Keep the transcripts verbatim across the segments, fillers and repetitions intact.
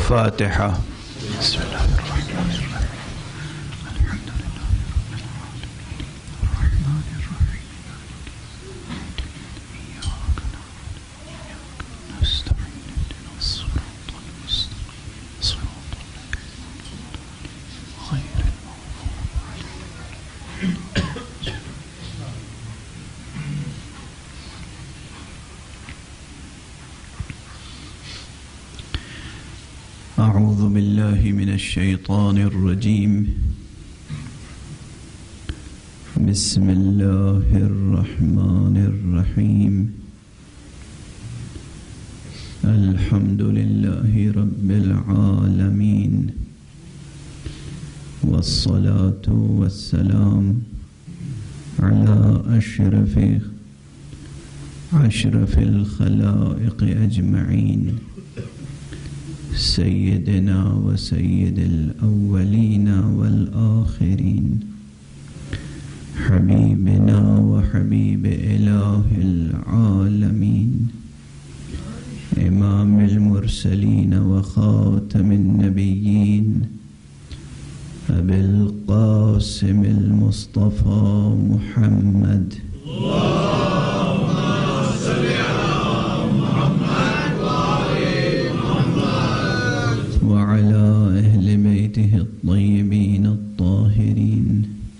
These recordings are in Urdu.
الفاتحة. بسم الله الرحمن الرحيم. الحمد لله الرحمن الرحيم إياك نعبد وإياك نستعين اهدنا الصراط المستقيم صراط الذين غير المغضوب عليهم. أعوذ بالله من الشيطان الرجيم. بسم الله الرحمن الرحيم. الحمد لله رب العالمين، والصلاة والسلام على أشرف أشرف الخلائق أجمعين، سيدنا وسيد الأولين والآخرين، حبيبنا وحبيب إله العالمين، إمام المرسلين وخاتم النبيين، أبي القاسم المصطفى محمد. وعلى أهل بيته الطيبين الطاهرين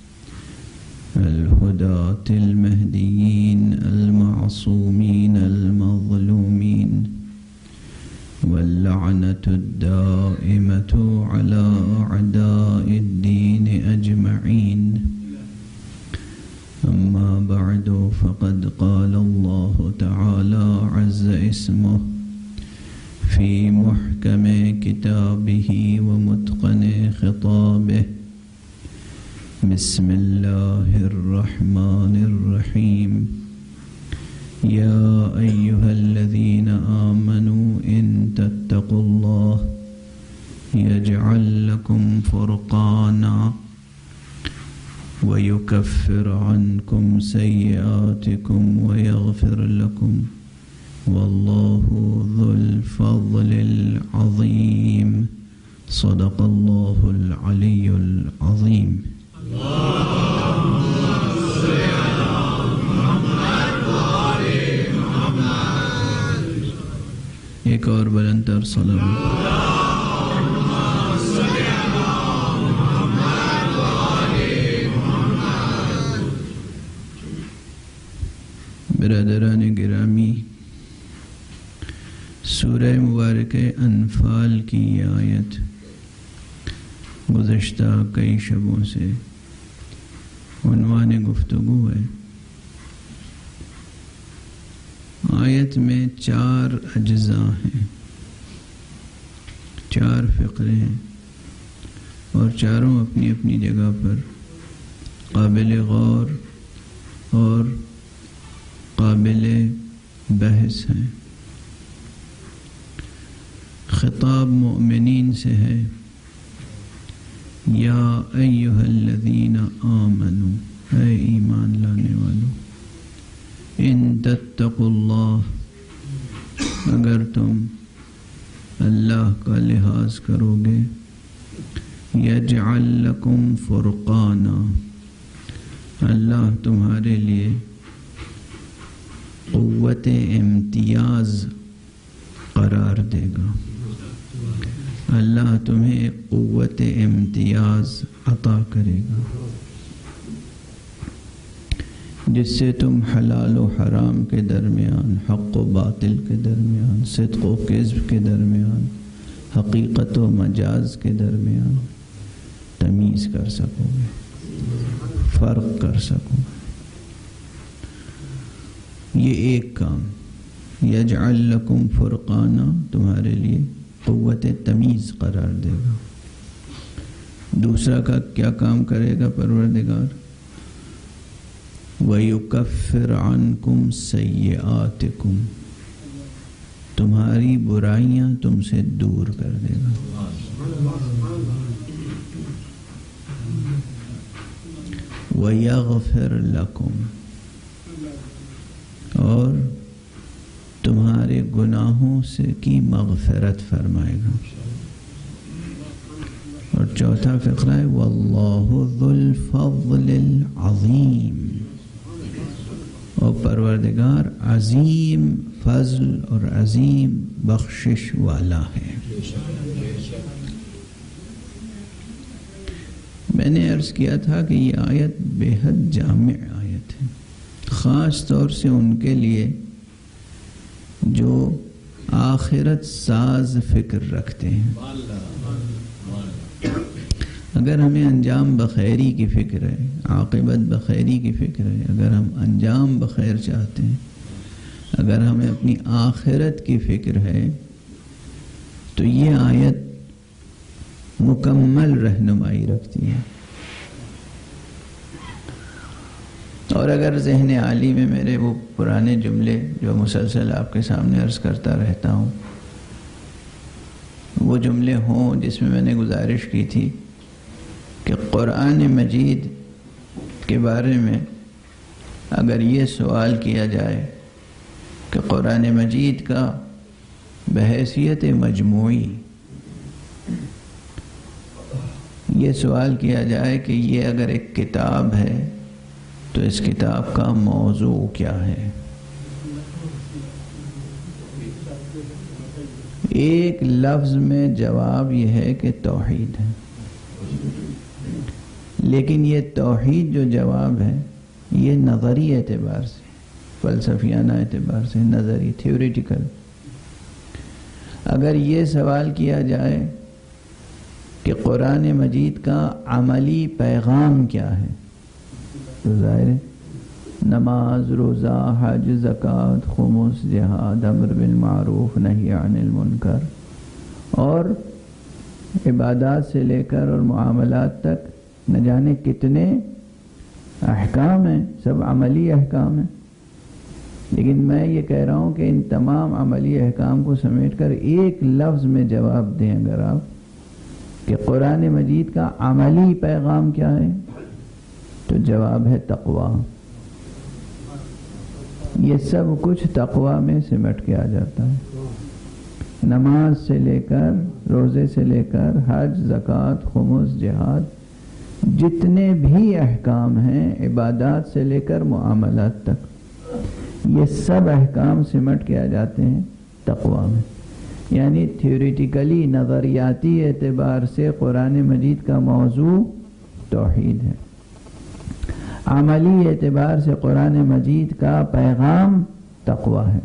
الهداة المهديين المعصومين المظلومين، واللعنة الدائمة على أعداء الدين أجمعين. أما بعد، فقد قال الله تعالى عز اسمه في محكم كتابه ومتقن خطابه. بسم الله الرحمن الرحيم. يا أيها الذين آمنوا إن تتقوا الله يجعل لكم فرقانا ويكفر عنكم سيئاتكم ويغفر لكم، والله ذو الفضل العظيم. صدق الله العلي العظيم. اللهم صل على محمد وآل محمد. ایک اور بلند تر صلوات. اللهم صل على محمد وآل محمد. برادران گرامی، سورہ مبارک انفال کی یہ آیت گزشتہ کئی شبوں سے عنوان گفتگو ہے۔ آیت میں چار اجزاء ہیں، چار فقرے ہیں، اور چاروں اپنی اپنی جگہ پر قابل غور اور قابل بحث ہیں۔ خطاب مومنین سے ہے، یا ایہا الذین آمنو، اے ایمان لانے والو، ان تتقوا اللہ، اگر تم اللہ کا لحاظ کرو گے، یجعل لکم فرقانا، اللہ تمہارے لیے قوت امتیاز قرار دے گا، اللہ تمہیں قوت امتیاز عطا کرے گا، جس سے تم حلال و حرام کے درمیان، حق و باطل کے درمیان، صدق و کذب کے درمیان، حقیقت و مجاز کے درمیان تمیز کر سکو گے، فرق کر سکو گے۔ یہ ایک کام، یجعل لکم فرقانا، تمہارے لیے قوت تمیز قرار دے گا۔ دوسرا کا کیا کام کرے گا پروردگار؟ وَيُكَفِّرْ عَنْكُمْ سَيِّئَاتِكُمْ، تمہاری برائیاں تم سے دور کر دے گا۔ وَيَغْفِرْ لَكُمْ، اور تمہارے گناہوں سے کی مغفرت فرمائے گا۔ چوتھا فقرہ ہے واللہ ذو الفضل العظیم، اور پروردگار عظیم فضل اور عظیم بخشش والا ہے۔ میں نے عرض کیا تھا کہ یہ آیت بے حد جامع آیت ہے، خاص طور سے ان کے لیے جو آخرت ساز فکر رکھتے ہیں۔ اگر ہمیں انجام بخیری کی فکر ہے، عاقبت بخیری کی فکر ہے، اگر ہم انجام بخیر چاہتے ہیں، اگر ہمیں اپنی آخرت کی فکر ہے، تو یہ آیت مکمل رہنمائی رکھتی ہے۔ اور اگر ذہن عالی میں میرے وہ پرانے جملے جو مسلسل آپ کے سامنے عرض کرتا رہتا ہوں، وہ جملے ہوں جس میں میں نے گزارش کی تھی کہ قرآن مجید کے بارے میں اگر یہ سوال کیا جائے کہ قرآن مجید کا بحیثیت مجموعی یہ سوال کیا جائے کہ یہ اگر ایک کتاب ہے تو اس کتاب کا موضوع کیا ہے، ایک لفظ میں جواب یہ ہے کہ توحید ہے۔ لیکن یہ توحید جو جواب ہے یہ نظری اعتبار سے، فلسفیانہ اعتبار سے، نظری تھیوریٹیکل، اگر یہ سوال کیا جائے کہ قرآن مجید کا عملی پیغام کیا ہے، تو ظاہر ہے نماز، روزہ، حج، زکوٰۃ، خمس، جہاد، امر بالمعروف، نہی عن المنکر، اور عبادات سے لے کر اور معاملات تک نہ جانے کتنے احکام ہیں، سب عملی احکام ہیں۔ لیکن میں یہ کہہ رہا ہوں کہ ان تمام عملی احکام کو سمیٹ کر ایک لفظ میں جواب دیں اگر آپ کہ قرآن مجید کا عملی پیغام کیا ہے، تو جواب ہے تقویٰ۔ یہ سب کچھ تقویٰ میں سمٹ کے آ جاتا ہے، نماز سے لے کر، روزے سے لے کر، حج، زکوٰۃ، خمس، جہاد، جتنے بھی احکام ہیں، عبادات سے لے کر معاملات تک، یہ سب احکام سمٹ کے آ جاتے ہیں تقویٰ میں۔ یعنی تھیوریٹیکلی، نظریاتی اعتبار سے قرآن مجید کا موضوع توحید ہے، عملی اعتبار سے قرآن مجید کا پیغام تقویٰ ہے۔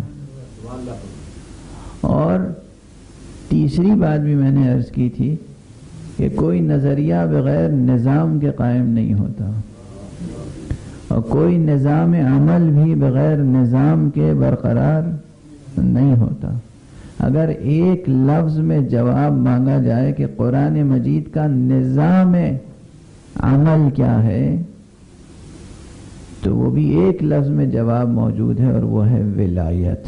اور تیسری بات بھی میں نے عرض کی تھی کہ کوئی نظریہ بغیر نظام کے قائم نہیں ہوتا، اور کوئی نظام عمل بھی بغیر نظام کے برقرار نہیں ہوتا۔ اگر ایک لفظ میں جواب مانگا جائے کہ قرآن مجید کا نظام عمل کیا ہے، تو وہ بھی ایک لفظ میں جواب موجود ہے، اور وہ ہے ولایت۔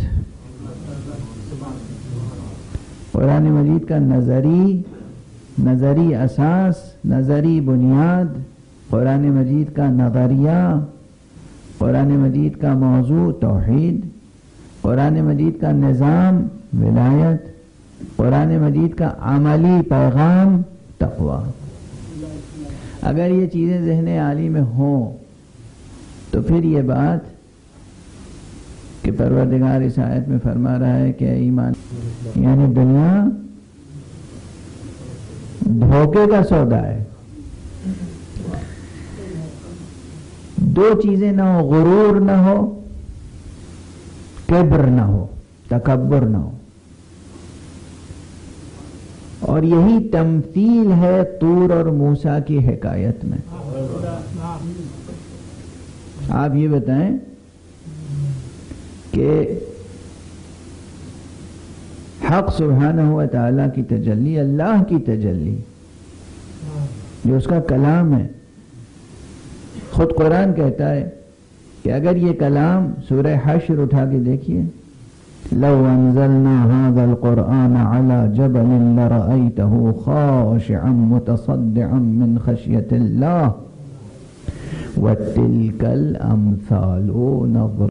قرآن مجید کا نظری نظری اساس، نظری بنیاد، قرآن مجید کا نظریہ، قرآن مجید کا موضوع توحید، قرآن مجید کا نظام ولایت، قرآن مجید کا عملی پیغام تقویٰ۔ اگر یہ چیزیں ذہن عالی میں ہوں تو پھر یہ بات کہ پروردگار اس آیت میں فرما رہا ہے کہ ایمان یعنی دنیا دھوکے کا سودا ہے، دو چیزیں نہ ہو، غرور نہ ہو، کبر نہ ہو، تکبر نہ ہو، اور یہی تمثیل ہے طور اور موسیٰ کی حکایت میں۔ آپ یہ بتائیں کہ حق سبحانہ و تعالیٰ کی تجلی، اللہ کی تجلی جو اس کا کلام ہے، خود قرآن کہتا ہے کہ اگر یہ کلام سورہ حشر اٹھا کے دیکھیے، لو انزلنا هذا القرآن على جبل لرأيته خاشعا متصدعا من خشية الله وتلك الأمثال نضرب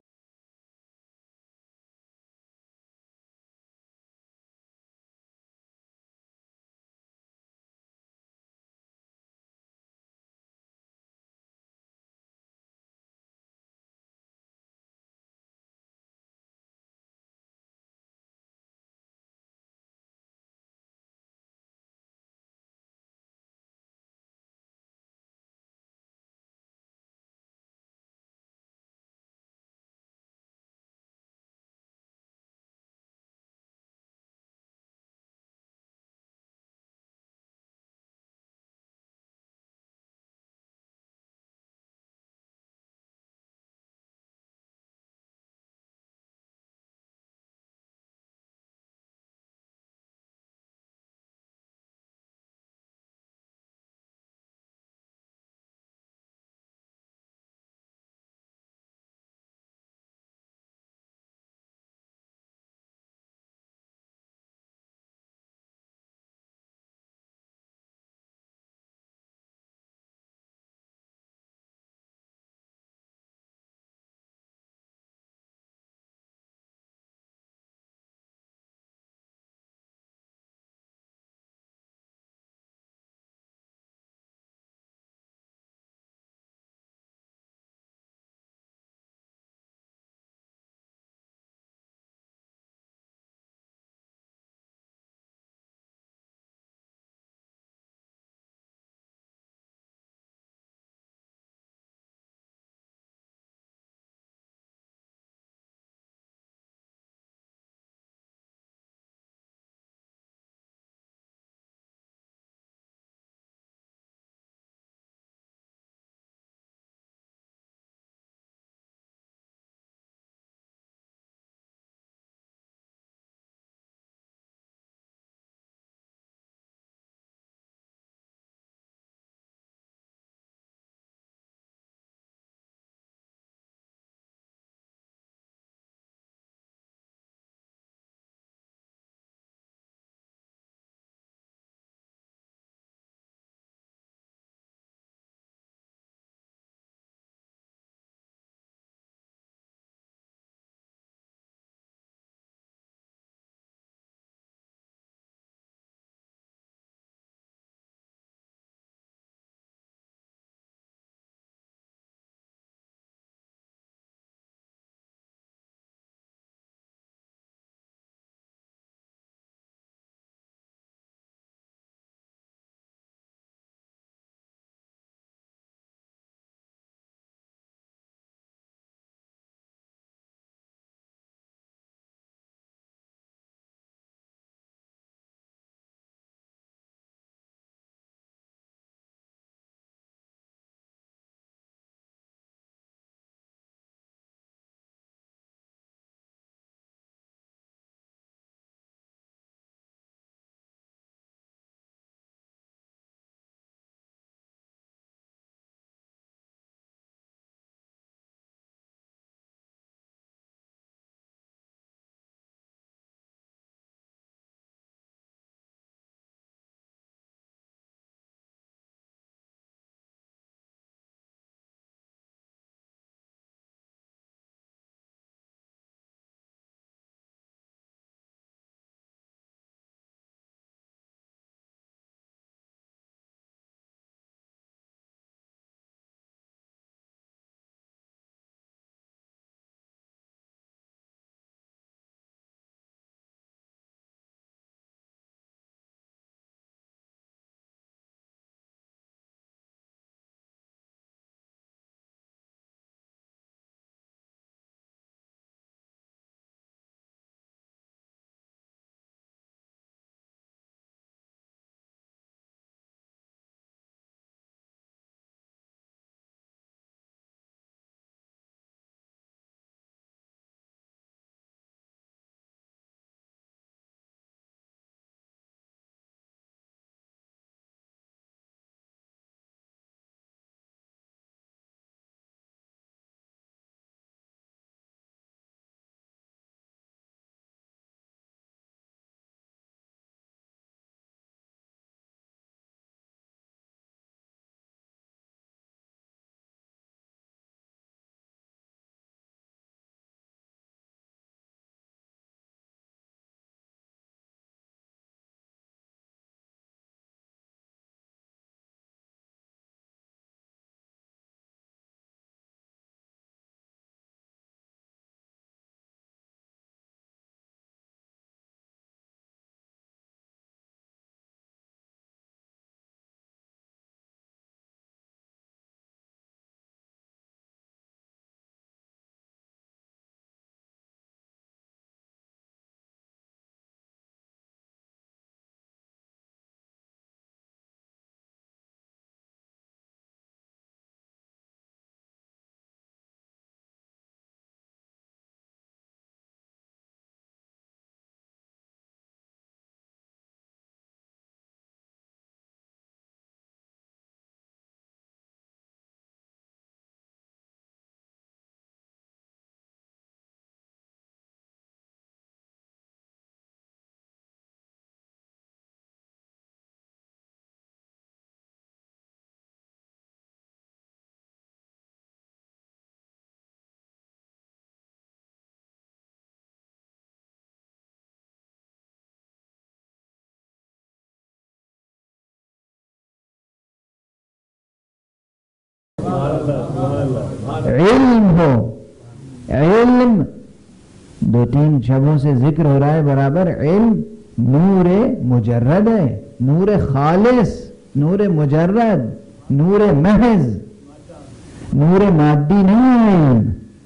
دو تین شبوں سے ذکر ہو رہا ہے برابر. علم نور مجرد ہے، نور خالص، نور مجرد، نور محض، نور مادی نہیں ہے علم.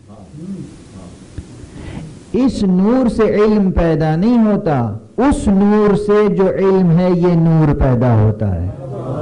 اس نور سے علم پیدا نہیں ہوتا، اس نور سے جو علم ہے یہ نور پیدا ہوتا ہے.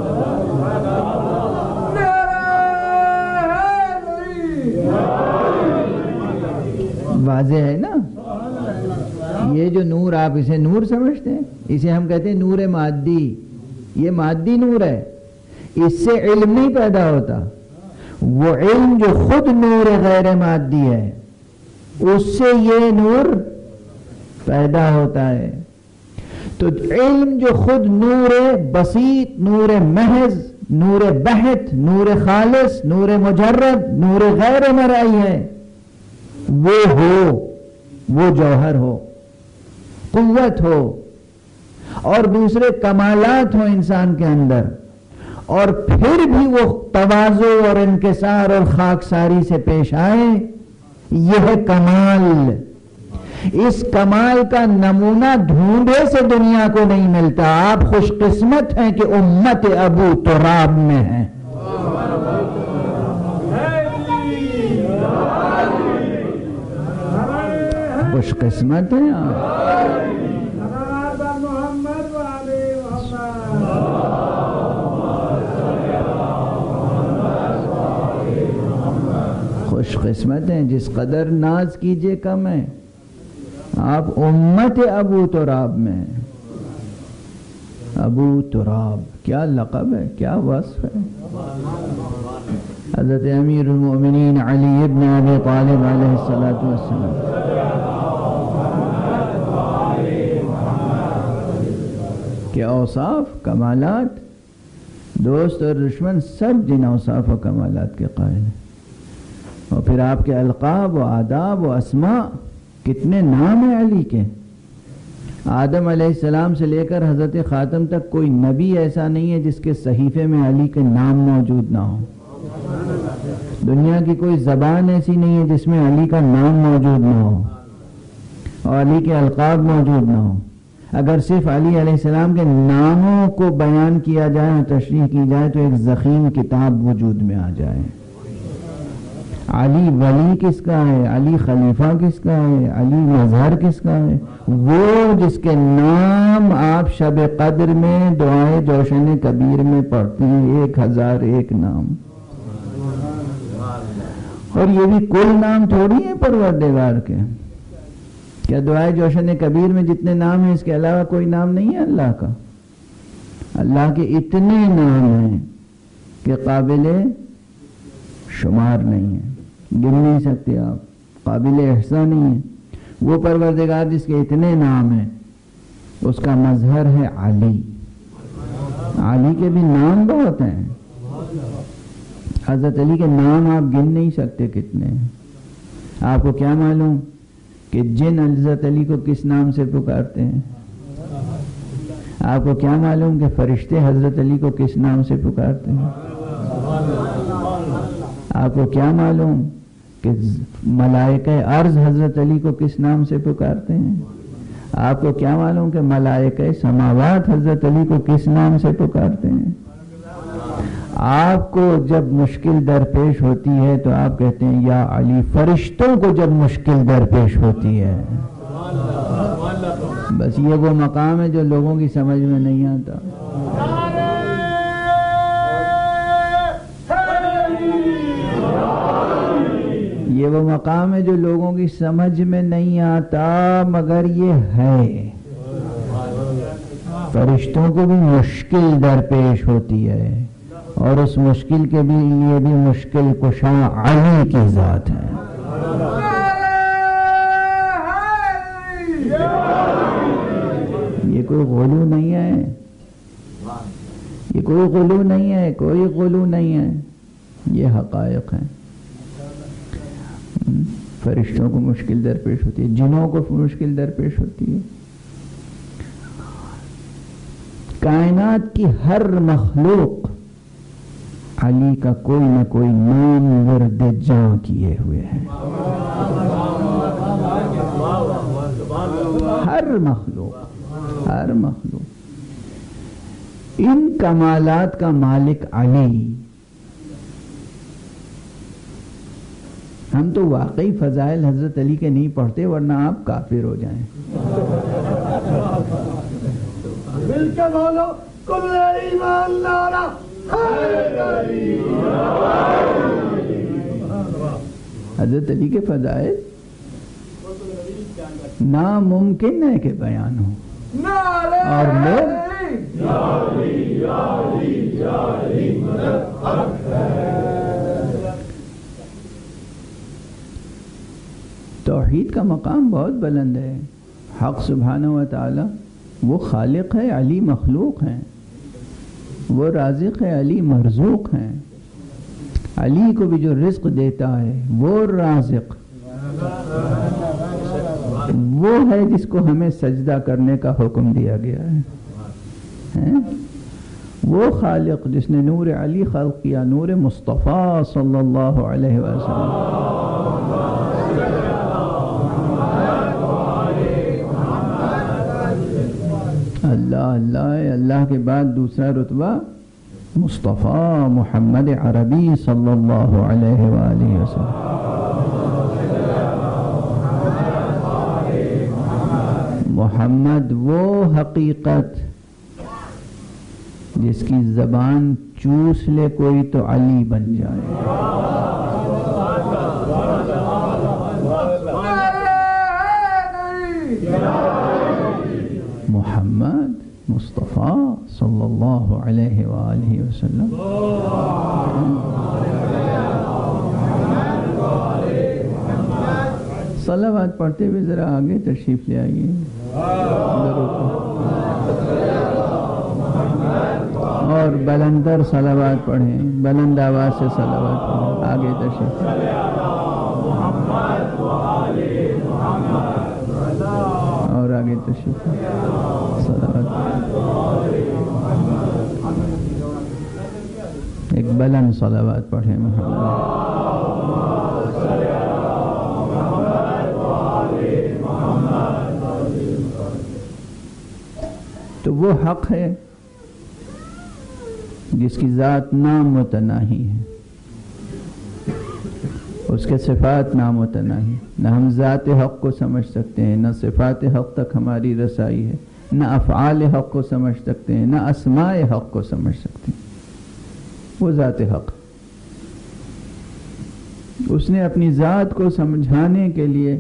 واضح ہے نا؟ یہ جو نور آپ اسے نور سمجھتے ہیں، اسے ہم کہتے ہیں نور مادی. یہ مادی نور ہے، اس سے علم نہیں پیدا ہوتا. وہ علم جو خود نور غیر مادی ہے اس سے یہ نور پیدا ہوتا ہے. تو علم جو خود نور بسیط، نور محض، نور بحت، نور خالص، نور مجرد، نور غیر مرئی ہے، وہ ہو، وہ جوہر ہو، قوت ہو اور دوسرے کمالات ہوں انسان کے اندر، اور پھر بھی وہ تواضع اور انکسار اور خاکساری سے پیش آئے، یہ ہے کمال. اس کمال کا نمونہ ڈھونڈے سے دنیا کو نہیں ملتا. آپ خوش قسمت ہیں کہ امت ابو تراب میں ہیں. خوش قسمت ہیں آپ. خوش قسمت ہیں. جس قدر ناز کیجئے کم ہے. آپ امت ابو تراب میں ہیں. ابو تراب کیا لقب ہے، کیا وصف ہے. حضرت امیر المؤمنین علی ابن ابی طالب علیہ الصلوۃ والسلام کے اوصاف، کمالات، دوست اور دشمن سب جن اوصاف و کمالات کے قائل ہیں. اور پھر آپ کے القاب و آداب و اسماء، کتنے نام ہیں علی کے. آدم علیہ السلام سے لے کر حضرت خاتم تک کوئی نبی ایسا نہیں ہے جس کے صحیفے میں علی کے نام موجود نہ ہو. دنیا کی کوئی زبان ایسی نہیں ہے جس میں علی کا نام موجود نہ ہو اور علی کے القاب موجود نہ ہو. اگر صرف علی علیہ السلام کے ناموں کو بیان کیا جائے اور تشریح کی جائے تو ایک ضخیم کتاب وجود میں آ جائے. علی ولی کس کا ہے، علی خلیفہ کس کا ہے، علی مظہر کس کا ہے؟ وہ جس کے نام آپ شب قدر میں دعائے جوشن کبیر میں پڑھتے ہیں، ایک ہزار ایک نام. اور یہ بھی کل نام تھوڑی ہے پروردگار کے. کیا دعائے جوشن کبیر میں جتنے نام ہیں اس کے علاوہ کوئی نام نہیں ہے اللہ کا؟ اللہ کے اتنے نام ہیں کہ قابل شمار نہیں ہے، گن نہیں سکتے آپ، قابل احصاء نہیں ہے. وہ پروردگار جس کے اتنے نام ہیں اس کا مظہر ہے علی. علی کے بھی نام بہت ہیں. حضرت علی کے نام آپ گن نہیں سکتے کتنے ہیں. آپ کو کیا معلوم کہ جن حضرت علی کو کس نام سے پکارتے ہیں؟ آپ کو کیا معلوم کہ فرشتے حضرت علی کو کس نام سے پکارتے ہیں؟ آپ کو کیا معلوم کہ ملائکہ ارض حضرت علی کو کس نام سے پکارتے ہیں؟ آپ کو کیا معلوم کہ ملائکہ سماوات حضرت علی کو کس نام سے پکارتے ہیں؟ آپ کو جب مشکل درپیش ہوتی ہے تو آپ کہتے ہیں یا علی. فرشتوں کو جب مشکل درپیش ہوتی ہے، بس یہ وہ مقام ہے جو لوگوں کی سمجھ میں نہیں آتا. یہ وہ مقام ہے جو لوگوں کی سمجھ میں نہیں آتا، مگر یہ ہے. فرشتوں کو بھی مشکل درپیش ہوتی ہے اور اس مشکل کے بھی لیے بھی مشکل کشا علی کی ذات ہے. یہ کوئی غلو نہیں ہے، یہ کوئی غلو نہیں ہے، کوئی غلو نہیں ہے. یہ حقائق ہیں. فرشتوں کو مشکل درپیش ہوتی ہے، جنوں کو مشکل درپیش ہوتی ہے. کائنات کی ہر مخلوق علی کا کوئی نہ کوئی نام ورد جاں کیے ہوئے ہیں. ہر مخلوق ہر مخلوق ان کمالات کا مالک علی. ہم تو واقعی فضائل حضرت علی کے نہیں پڑھتے ورنہ آپ کافر ہو جائیں. مل کے بولو کل ایمان نارا حضرت علی کے فضائل ناممکن ہے کہ بیان ہو. اور لوگ توحید کا مقام بہت بلند ہے. حق سبحانہ و تعالی وہ خالق ہے، علی مخلوق ہیں. وہ رازق ہے، علی مرزوق ہیں. علی کو بھی جو رزق دیتا ہے وہ رازق، وہ ہے جس کو ہمیں سجدہ کرنے کا حکم دیا گیا ہے. وہ خالق جس نے نور علی خلق کیا، نور مصطفیٰ صلی اللہ علیہ وسلم. اللہ اللہ اللہ کے بعد دوسرا رتبہ مصطفیٰ محمد عربی صلی اللہ علیہ وآلہ وسلم. محمد وہ حقیقت جس کی زبان چوس لے کوئی تو علی بن جائے. محمد مصطفیٰ صلی اللہ علیہ وآلہ وسلم. صلوات پڑھتے ہوئے ذرا آگے تشریف لے آئیے اور بلندر صلوات پڑھیں، بلند آواز سے صلوات پڑھیں. آگے تشریف اور آگے تشریف صلوات ایک بلند صلوات پڑھیں. محمد تو وہ حق ہے جس کی ذات نامتناہی ہے، اس کے صفات نامتناہی. نہ ہم ذات حق کو سمجھ سکتے ہیں، نہ صفات حق تک ہماری رسائی ہے، نہ افعال حق کو سمجھ سکتے ہیں، نہ اسماء حق کو سمجھ سکتے ہیں. وہ ذات حق، اس نے اپنی ذات کو سمجھانے کے لیے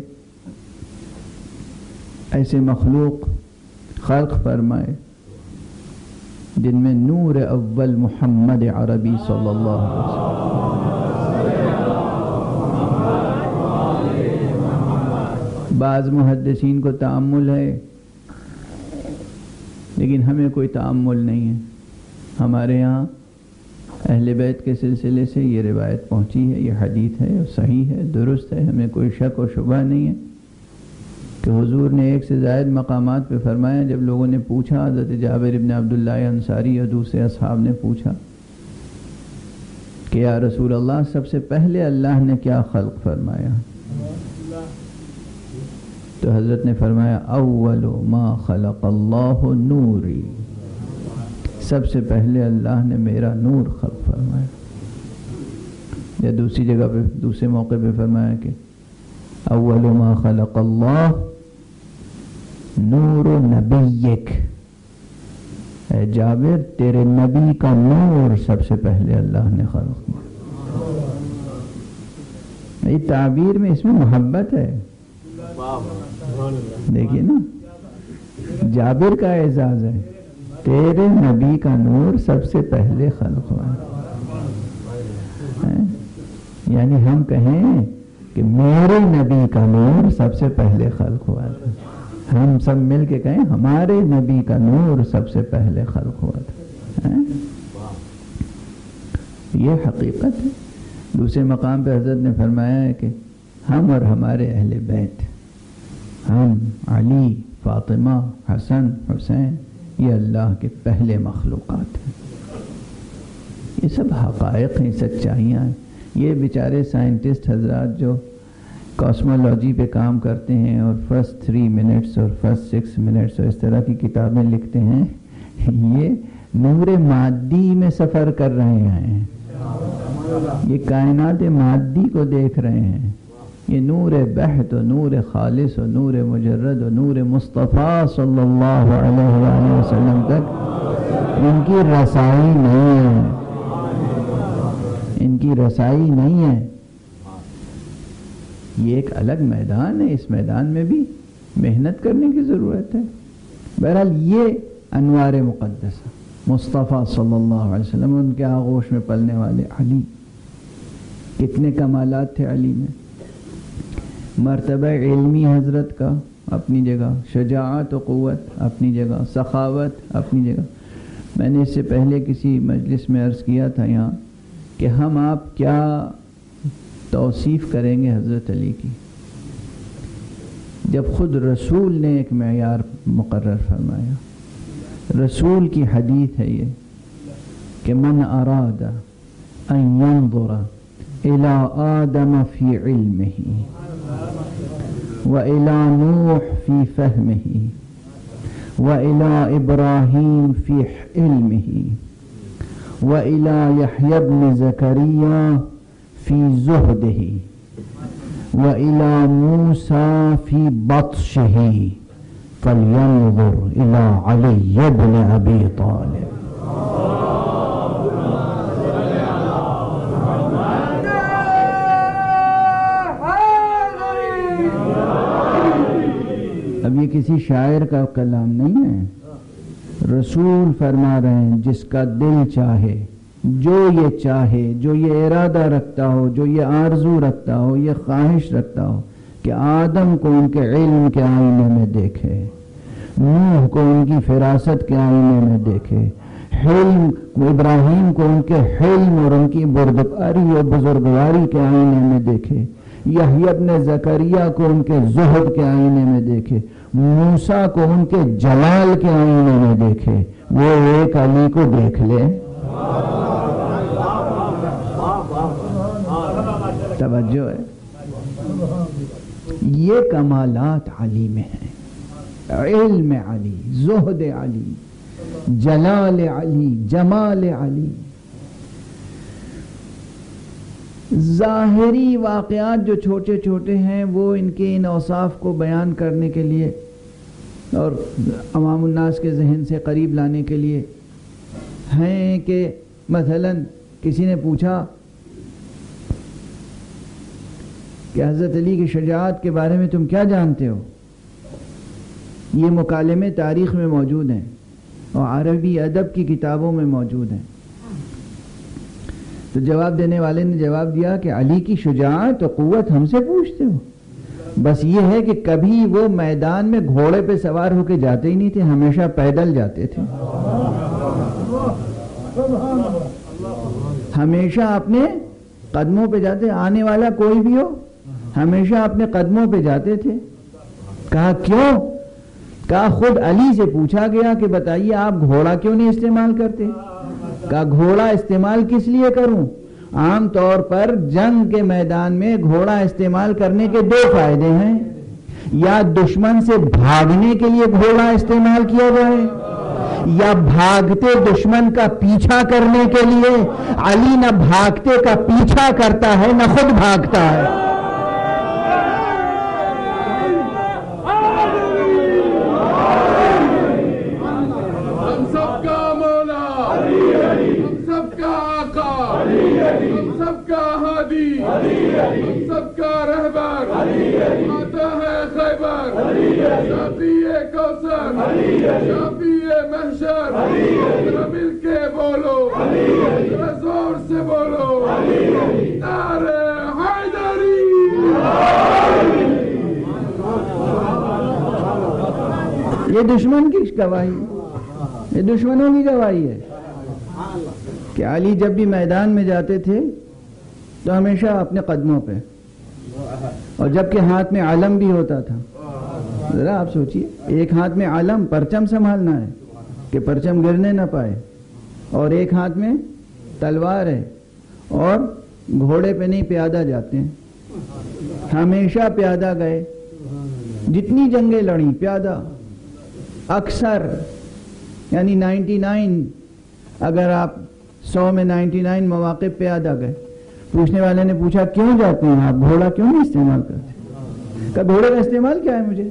ایسے مخلوق خلق فرمائے جن میں نور اول محمد عربی صلی اللہ علیہ وسلم. بعض محدثین کو تأمل ہے لیکن ہمیں کوئی تأمل نہیں ہے. ہمارے یہاں اہل بیت کے سلسلے سے یہ روایت پہنچی ہے، یہ حدیث ہے، صحیح ہے، درست ہے، ہمیں کوئی شک و شبہ نہیں ہے کہ حضور نے ایک سے زائد مقامات پہ فرمایا. جب لوگوں نے پوچھا، حضرت جابر ابن عبداللہ انصاری اور دوسرے اصحاب نے پوچھا کہ یا رسول اللہ سب سے پہلے اللہ نے کیا خلق فرمایا؟ تو حضرت نے فرمایا اول ما خلق اللہ نوری، سب سے پہلے اللہ نے میرا نور خلق فرمایا. یا دوسری جگہ پہ دوسرے موقع پہ فرمایا کہ اول ما خلق اللہ نور نبیک، اے جابر تیرے نبی کا نور سب سے پہلے اللہ نے خلق کیا. یہ تعبیر میں اس میں محبت ہے. دیکھیے نا، جابر کا اعزاز ہے، تیرے نبی کا نور سب سے پہلے خلق ہوا. یعنی ہم کہیں کہ میرے نبی کا نور سب سے پہلے خلق ہوا تھا. ہم سب مل کے کہیں ہمارے نبی کا نور سب سے پہلے خلق ہوا تھا. یہ حقیقت ہے. دوسرے مقام پہ حضرت نے فرمایا ہے کہ ہم اور ہمارے اہل بیت، ہم علی، فاطمہ، حسن، حسین، یہ اللہ کے پہلے مخلوقات ہیں. یہ سب حقائق ہیں، سچائیاں ہیں. یہ بیچارے سائنٹسٹ حضرات جو کاسمولوجی پہ کام کرتے ہیں اور فرسٹ تھری منٹس اور فرسٹ سکس منٹس اور اس طرح کی کتابیں لکھتے ہیں، یہ نور مادی میں سفر کر رہے ہیں، یہ کائنات مادی کو دیکھ رہے ہیں. یہ نور بہت و نور خالص و نور مجرد و نور مصطفیٰ صلی اللہ علیہ وآلہ وسلم تک ان کی رسائی نہیں ہے، ان کی رسائی نہیں ہے. یہ ایک الگ میدان ہے، اس میدان میں بھی محنت کرنے کی ضرورت ہے. بہرحال یہ انوار مقدسہ مصطفیٰ صلی اللہ علیہ وسلم، ان کے آغوش میں پلنے والے علی، کتنے کمالات تھے علی میں. مرتبہ علمی حضرت کا اپنی جگہ، شجاعت و قوت اپنی جگہ، سخاوت اپنی جگہ. میں نے اس سے پہلے کسی مجلس میں عرض کیا تھا یہاں کہ ہم آپ کیا توصیف کریں گے حضرت علی کی، جب خود رسول نے ایک معیار مقرر فرمایا. رسول کی حدیث ہے یہ کہ من اراد ان ينظر الى آدم في علمه وإلى نوح في فهمه وإلى إبراهيم في علمه وإلى يحيى بن زكريا في زهده وإلى موسى في بطشه فلينظر إلى علي بن أبي طالب. اب یہ کسی شاعر کا کلام نہیں ہے، رسول فرما رہے ہیں جس کا دل چاہے، جو یہ چاہے، جو یہ ارادہ رکھتا ہو، جو یہ آرزو رکھتا ہو، یہ خواہش رکھتا ہو کہ آدم کو ان کے علم کے آئینے میں دیکھے، نوح کو ان کی فراست کے آئینے میں دیکھے، حلم ابراہیم کو ان کے حلم اور ان کی بردباری اور بزرگواری کے آئینے میں دیکھے، یحییٰ ابن زکریا کو ان کے زہد کے آئینے میں دیکھے، موسیٰ کو ان کے جلال کے آئینے میں دیکھے. وہ ایک علی کو دیکھ لے. توجہ ہے، یہ کمالات علی میں ہیں. علم علی، زہد علی، جلال علی، جمال علی. ظاہری واقعات جو چھوٹے چھوٹے ہیں وہ ان کے ان اوصاف کو بیان کرنے کے لیے اور عوام الناس کے ذہن سے قریب لانے کے لیے ہیں کہ مثلا کسی نے پوچھا کہ حضرت علی کی شجاعت کے بارے میں تم کیا جانتے ہو. یہ مکالمے تاریخ میں موجود ہیں اور عربی ادب کی کتابوں میں موجود ہیں. تو جواب دینے والے نے جواب دیا کہ علی کی شجاعت و قوت ہم سے پوچھتے ہو؟ بس یہ ہے کہ کبھی وہ میدان میں گھوڑے پہ سوار ہو کے جاتے ہی نہیں تھے، ہمیشہ پیدل جاتے تھے، ہمیشہ اپنے قدموں پہ جاتے. آنے والا کوئی بھی ہو ہمیشہ اپنے قدموں پہ جاتے تھے. کہا کیوں؟ کہا خود علی سے پوچھا گیا کہ بتائیے آپ گھوڑا کیوں نہیں استعمال کرتے؟ کہا گھوڑا استعمال کس لیے کروں؟ عام طور پر جنگ کے میدان میں گھوڑا استعمال کرنے کے دو فائدے ہیں، یا دشمن سے بھاگنے کے لیے گھوڑا استعمال کیا جائے یا بھاگتے دشمن کا پیچھا کرنے کے لیے. علی نہ بھاگتے کا پیچھا کرتا ہے نہ خود بھاگتا ہے. سب کا رہبر آتا ہے خیبر، شافی کوثر، شافی محشر. ذرا مل کے بولو، ذرا زور سے بولو، نعرہ حیدری. یہ دشمن کی گواہی، یہ دشمنوں کی گواہی ہے کہ علی جب بھی میدان میں جاتے تھے تو ہمیشہ اپنے قدموں پہ، اور جبکہ ہاتھ میں علم بھی ہوتا تھا. ذرا آپ سوچئے، ایک ہاتھ میں علم، پرچم سنبھالنا ہے کہ پرچم گرنے نہ پائے، اور ایک ہاتھ میں تلوار ہے اور گھوڑے پہ نہیں پیادہ جاتے ہیں. ہمیشہ پیادہ گئے، جتنی جنگیں لڑیں پیادہ، اکثر یعنی نائنٹی نائن، اگر آپ سو میں نائنٹی نائن مواقع پیادہ گئے۔ پوچھنے والے نے پوچھا کیوں جاتے ہیں آپ، گھوڑا کیوں نہیں استعمال کرتے؟ کہ گھوڑے کا استعمال کیا ہے مجھے؟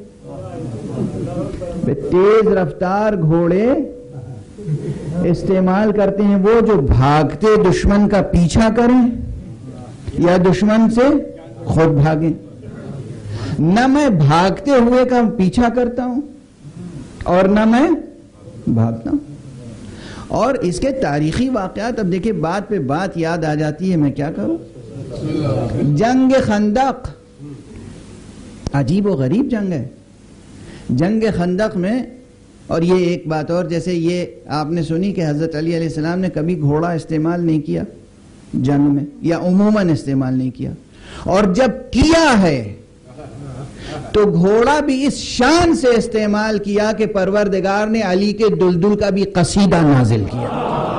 تیز رفتار گھوڑے استعمال کرتے ہیں وہ جو بھاگتے دشمن کا پیچھا کریں یا دشمن سے خود بھاگیں۔ نہ میں بھاگتے ہوئے کا پیچھا کرتا ہوں اور نہ میں بھاگتا ہوں۔ اور اس کے تاریخی واقعات، اب دیکھیں بات پہ بات یاد آ جاتی ہے، میں کیا کروں۔ جنگ خندق عجیب و غریب جنگ ہے۔ جنگ خندق میں، اور یہ ایک بات اور، جیسے یہ آپ نے سنی کہ حضرت علی علیہ السلام نے کبھی گھوڑا استعمال نہیں کیا جنگ میں، یا عموماً استعمال نہیں کیا، اور جب کیا ہے تو گھوڑا بھی اس شان سے استعمال کیا کہ پروردگار نے علی کے دلدل کا بھی قصیدہ نازل کیا۔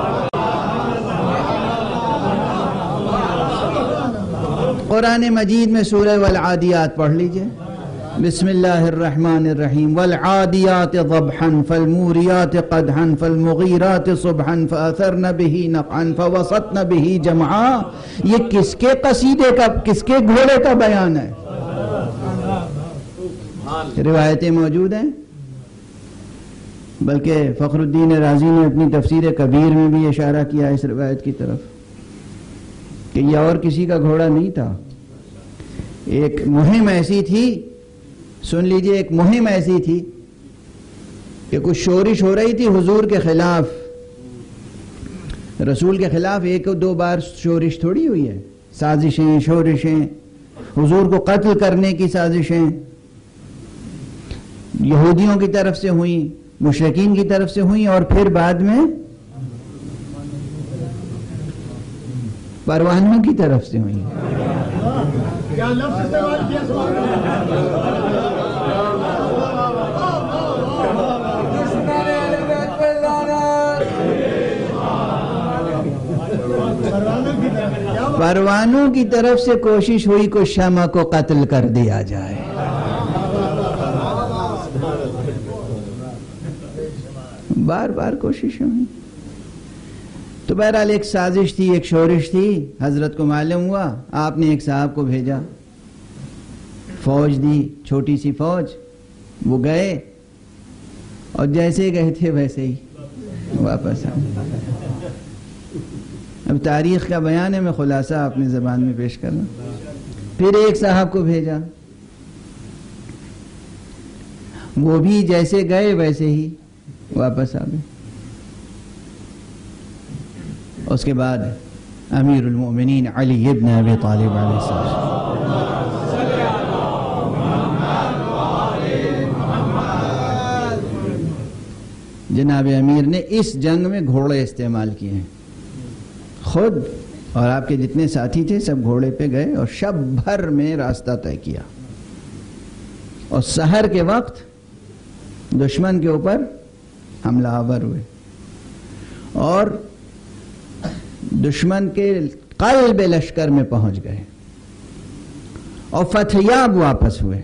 قرآن مجید میں سورہ والعادیات پڑھ لیجئے، بسم اللہ الرحمن الرحیم، والعادیات ضبحا فالموریات قدحا فالمغیرات صبحا فاثرن به نقعا فوسطن به جمعا۔ یہ کس کے قصیدے کا، کس کے گھوڑے کا بیان ہے؟ روایتیں موجود ہیں، بلکہ فخر الدین رازی نے اپنی تفسیر کبیر میں بھی اشارہ کیا اس روایت کی طرف کہ یہ اور کسی کا گھوڑا نہیں تھا۔ ایک مہم ایسی تھی، سن لیجئے، ایک مہم ایسی تھی کہ کچھ شورش ہو رہی تھی حضور کے خلاف، رسول کے خلاف ایک دو بار شورش تھوڑی ہوئی ہے، سازشیں، شورشیں، حضور کو قتل کرنے کی سازشیں یہودیوں کی طرف سے ہوئیں، مشرکین کی طرف سے ہوئیں، اور پھر بعد میں پروانوں کی طرف سے ہوئیں۔ پروانوں کی طرف سے کوشش ہوئی کہ شمع کو قتل کر دیا جائے۔ بار بار کوشش ہوئی، تو بہرحال ایک سازش تھی، ایک شورش تھی، حضرت کو معلوم ہوا، آپ نے ایک صاحب کو بھیجا، فوج دی، چھوٹی سی فوج، وہ گئے اور جیسے گئے تھے ویسے ہی واپس آئے۔ اب تاریخ کا بیان ہے، میں خلاصہ اپنی زبان میں پیش کرنا۔ پھر ایک صاحب کو بھیجا، وہ بھی جیسے گئے ویسے ہی واپس آ گئے۔ اس کے بعد امیر المؤمنین علی ابن ابی طالب علیہ السلام، جناب امیر نے اس جنگ میں گھوڑے استعمال کیے ہیں، خود اور آپ کے جتنے ساتھی تھے سب گھوڑے پہ گئے اور شب بھر میں راستہ طے کیا، اور سحر کے وقت دشمن کے اوپر حملہ آور ہوئے اور دشمن کے قلب لشکر میں پہنچ گئے اور فتحیاب واپس ہوئے۔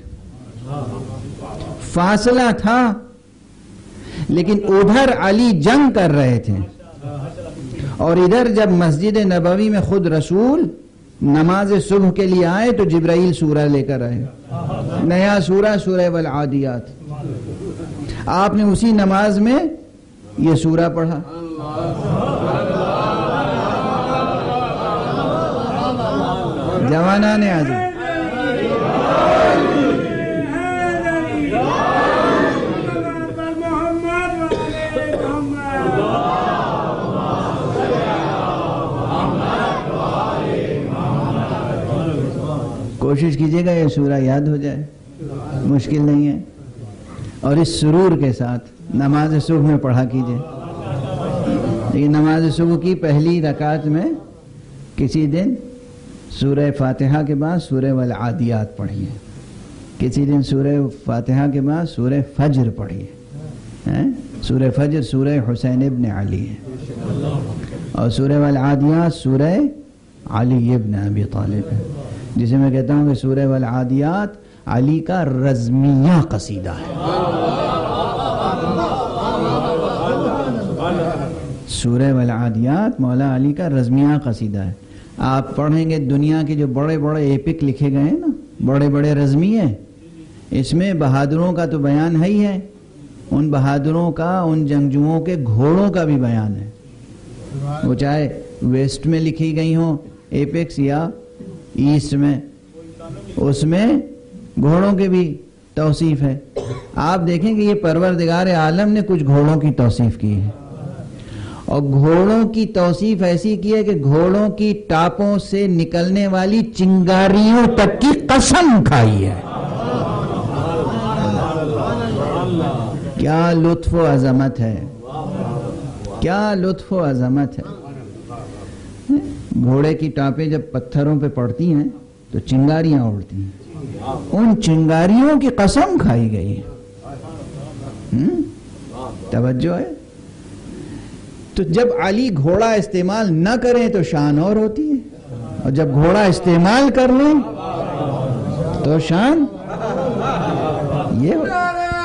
فاصلہ تھا لیکن ادھر علی جنگ کر رہے تھے، اور ادھر جب مسجد نبوی میں خود رسول نماز صبح کے لیے آئے تو جبرائیل سورہ لے کر آئے، نیا سورہ، سورہ والعادیات۔ آپ نے اسی نماز میں یہ سورہ پڑھا۔ جوانان اعظم، کوشش کیجئے گا یہ سورہ یاد ہو جائے، مشکل نہیں ہے، اور اس سرور کے ساتھ نماز صبح میں پڑھا کیجئے۔ لیکن نماز صبح کی پہلی رکعت میں کسی دن سورہ فاتحہ کے بعد سورہ والعادیات پڑھیے، کسی دن سورہ فاتحہ کے بعد سورہ فجر پڑھیے۔ سورہ فجر سورہ حسین ابن علی ہے، اور سورہ والعادیات سورہ علی ابن ابی طالب ہے۔ جسے میں کہتا ہوں کہ سورہ والعادیات علی کا رزمیہ قصیدہ ہے. سورہ والعادیات مولا علی کا رزمیہ قصیدہ ہے. آپ پڑھیں گے دنیا کے جو بڑے بڑے ایپک لکھے گئے ہیں نا، بڑے بڑے رزمیے، اس میں بہادروں کا تو بیان ہے ہی ہے، ان بہادروں کا، ان جنگجوؤں کے گھوڑوں کا بھی بیان ہے. وہ چاہے ویسٹ میں لکھی گئی ہوں ایپکس یا ایسٹ میں، اس میں گھوڑوں کے بھی توصیف ہے. آپ دیکھیں کہ یہ پروردگار عالم نے کچھ گھوڑوں کی توصیف کی ہے، اور گھوڑوں کی توصیف ایسی کی ہے کہ گھوڑوں کی ٹاپوں سے نکلنے والی چنگاریوں تک کی قسم کھائی ہے. کیا لطف و عظمت ہے، کیا لطف و عظمت ہے. گھوڑے کی ٹاپیں جب پتھروں پہ پڑتی ہیں تو چنگاریاں اڑتی ہیں، ان چنگاریوں کی قسم کھائی گئی ہے. توجہ ہے. تو جب علی گھوڑا استعمال نہ کریں تو شان اور ہوتی ہے، اور جب گھوڑا استعمال کر لیں تو شان یہ ہوتی ہے.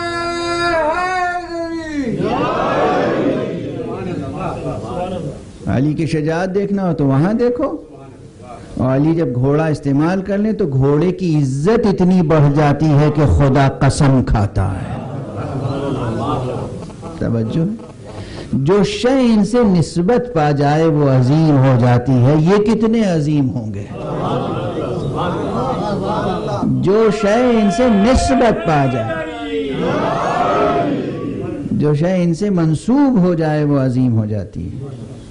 علی کی شجاعت دیکھنا ہو تو وہاں دیکھو. اور علی جب گھوڑا استعمال کر لیں تو گھوڑے کی عزت اتنی بڑھ جاتی ہے کہ خدا قسم کھاتا ہے. توجہ. جو شے ان سے نسبت پا جائے وہ عظیم ہو جاتی ہے. یہ کتنے عظیم ہوں گے جو شے ان سے نسبت پا جائے، جو شے ان سے منسوب ہو جائے وہ عظیم ہو جاتی ہے.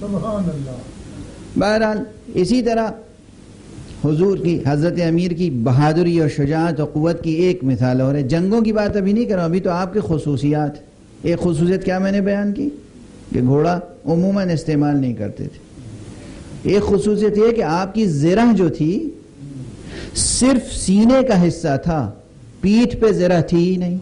بہرحال اسی طرح حضور کی، حضرت امیر کی بہادری اور شجاعت اور قوت کی ایک مثال اور ہے. جنگوں کی بات ابھی نہیں کر رہا، ابھی تو آپ کے خصوصیات. ایک خصوصیت کیا میں نے بیان کی کہ گھوڑا عموماً استعمال نہیں کرتے تھے. ایک خصوصیت یہ کہ آپ کی زرہ جو تھی صرف سینے کا حصہ تھا، پیٹھ پہ زرہ تھی ہی نہیں.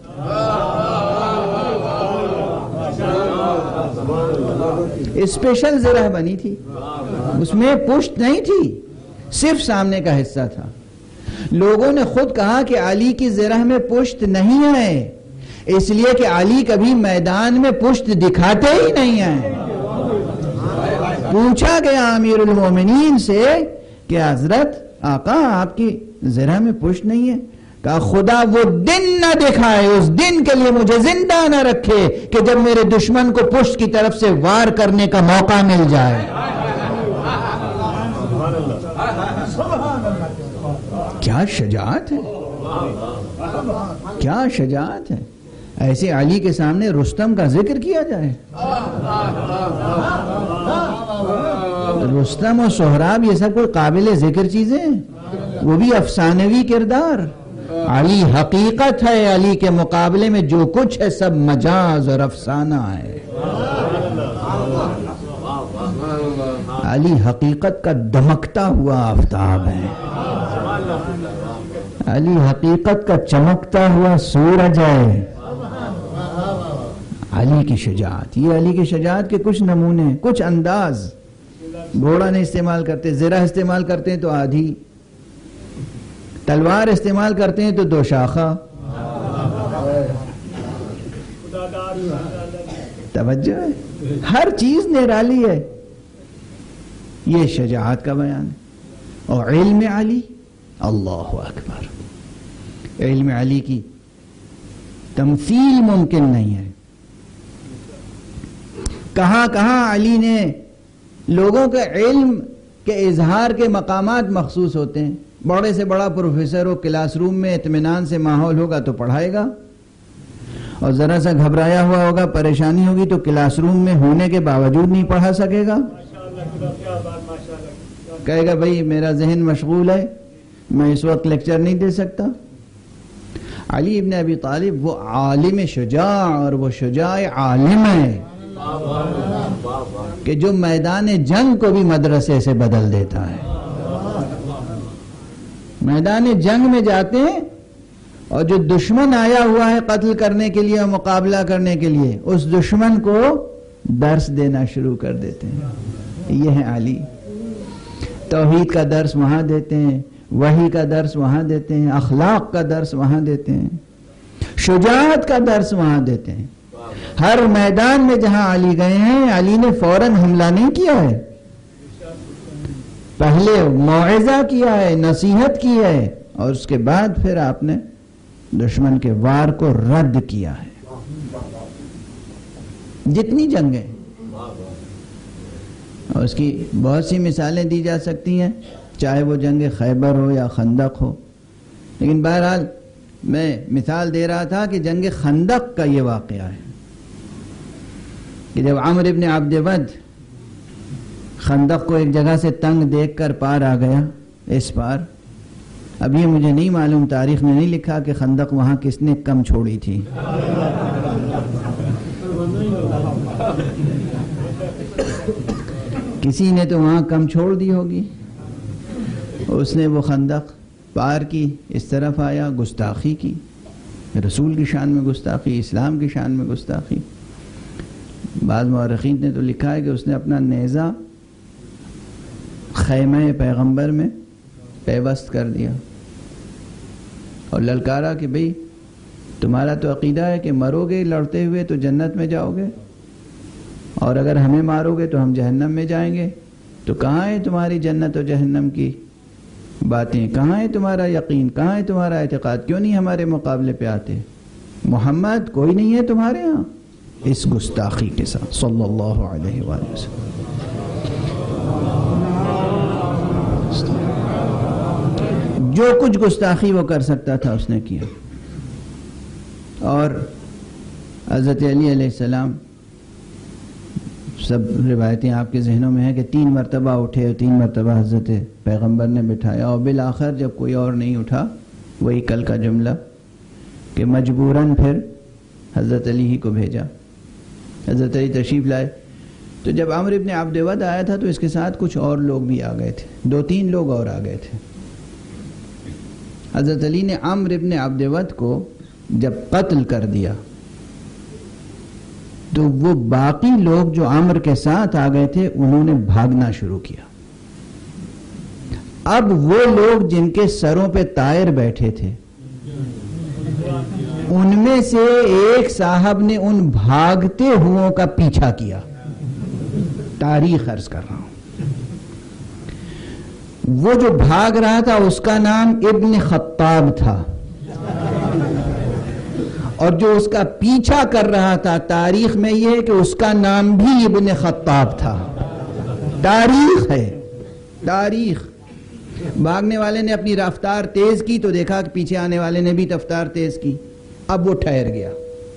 اسپیشل زرہ بنی تھی، اس میں پشت نہیں تھی، صرف سامنے کا حصہ تھا. لوگوں نے خود کہا کہ علی کی زرہ میں پشت نہیں ہے، اس لیے کہ علی کبھی میدان میں پشت دکھاتے ہی نہیں ہیں. پوچھا گیا امیر المومنین سے کہ حضرت آقا آپ کی زرہ میں پشت نہیں ہے. کہا خدا وہ دن نہ دکھائے، اس دن کے لیے مجھے زندہ نہ رکھے کہ جب میرے دشمن کو پشت کی طرف سے وار کرنے کا موقع مل جائے. کیا شجاعت ہے، کیا شجاعت ہے. ایسے علی کے سامنے رستم کا ذکر کیا جائے. رستم اور سہراب یہ سب کوئی قابل ذکر چیزیں ہیں، وہ بھی افسانوی کردار. علی حقیقت ہے، علی کے مقابلے میں جو کچھ ہے سب مجاز اور افسانہ ہے. علی حقیقت کا دمکتا ہوا آفتاب ہے، علی حقیقت کا چمکتا ہوا سورج ہے. علی کی شجاعت، یہ علی کی شجاعت کے کچھ نمونے، کچھ انداز. گھوڑا نہیں استعمال کرتے، زرہ استعمال کرتے ہیں تو آدھی، تلوار استعمال کرتے ہیں تو دو شاخہ. توجہ ہے، ہر چیز نرالی ہے. یہ شجاعت کا بیان ہے. اور علم علی، اللہ اکبر، علم علی کی تمثیل ممکن نہیں ہے. کہاں کہاں علی نے لوگوں کے علم کے اظہار کے مقامات مخصوص ہوتے ہیں. بڑے سے بڑا پروفیسر ہو، کلاس روم میں اطمینان سے ماحول ہوگا تو پڑھائے گا، اور ذرا سا گھبرایا ہوا ہوگا، پریشانی ہوگی تو کلاس روم میں ہونے کے باوجود نہیں پڑھا سکے گا. کہے گا بھائی میرا ذہن مشغول ہے، میں اس وقت لیکچر نہیں دے سکتا. علی ابن ابی طالب وہ عالم شجاع، اور وہ شجاع عالم ہے کہ جو میدان جنگ کو بھی مدرسے سے بدل دیتا ہے. میدان جنگ میں جاتے ہیں اور جو دشمن آیا ہوا ہے قتل کرنے کے لیے اور مقابلہ کرنے کے لیے، اس دشمن کو درس دینا شروع کر دیتے ہیں. یہ ہے علی. توحید کا درس وہاں دیتے ہیں، وحی کا درس وہاں دیتے ہیں، اخلاق کا درس وہاں دیتے ہیں، شجاعت کا درس وہاں دیتے ہیں۔ ہر میدان میں جہاں علی گئے ہیں، علی نے فوراً حملہ نہیں کیا ہے، پہلے موعظہ کیا ہے، نصیحت کی ہے، اور اس کے بعد پھر آپ نے دشمن کے وار کو رد کیا ہے۔ جتنی جنگیں، اور اس کی بہت سی مثالیں دی جا سکتی ہیں، چاہے وہ جنگ خیبر ہو یا خندق ہو، لیکن بہرحال میں مثال دے رہا تھا کہ جنگ خندق کا یہ واقعہ ہے کہ جب عمرو ابن عبد ود خندق کو ایک جگہ سے تنگ دیکھ کر پار آ گیا، اس پار، اب یہ مجھے نہیں معلوم، تاریخ میں نہیں لکھا کہ خندق وہاں کس نے کم چھوڑی تھی، کسی نے تو وہاں کم چھوڑ دی ہوگی، اس نے وہ خندق پار کی، اس طرف آیا، گستاخی کی، رسول کی شان میں گستاخی، اسلام کی شان میں گستاخی۔ بعض مورخین نے تو لکھا ہے کہ اس نے اپنا نیزہ خیمہ پیغمبر میں پیوست کر دیا اور للکارا کہ بھئی تمہارا تو عقیدہ ہے کہ مرو گے لڑتے ہوئے تو جنت میں جاؤ گے، اور اگر ہمیں مارو گے تو ہم جہنم میں جائیں گے، تو کہاں ہے تمہاری جنت و جہنم کی باتیں، کہاں ہے تمہارا یقین، کہاں ہے تمہارا اعتقاد، کیوں نہیں ہمارے مقابلے پہ آتے، محمد کوئی نہیں ہے تمہارے ہاں، اس گستاخی کے ساتھ صلی اللہ علیہ وآلہ وسلم۔ جو کچھ گستاخی وہ کر سکتا تھا اس نے کیا۔ اور حضرت علی علیہ السلام، سب روایتیں آپ کے ذہنوں میں ہیں کہ تین مرتبہ اٹھے اور تین مرتبہ حضرت پیغمبر نے بٹھایا، اور بالآخر جب کوئی اور نہیں اٹھا، وہی کل کا جملہ کہ مجبوراً پھر حضرت علی ہی کو بھیجا۔ حضرت علی تشریف لائے تو جب عمرو ابن عبد ود آیا تھا تو اس کے ساتھ کچھ اور لوگ بھی آ گئے تھے، دو تین لوگ اور آ گئے تھے۔ حضرت علی نے عمرو ابن عبد ود کو جب قتل کر دیا تو وہ باقی لوگ جو عمرو کے ساتھ آ گئے تھے انہوں نے بھاگنا شروع کیا۔ اب وہ لوگ جن کے سروں پہ طائر بیٹھے تھے، ان میں سے ایک صاحب نے ان بھاگتے ہوئوں کا پیچھا کیا، تاریخ عرض کر رہا ہوں۔ وہ جو بھاگ رہا تھا اس کا نام ابن خطاب تھا، اور جو اس کا پیچھا کر رہا تھا تاریخ میں یہ ہے کہ اس کا نام بھی ابن خطاب تھا۔ تاریخ ہے، تاریخ۔ بھاگنے والے نے اپنی رفتار تیز کی تو دیکھا کہ پیچھے آنے والے نے بھی رفتار تیز کی، اب وہ ٹھہر گیا۔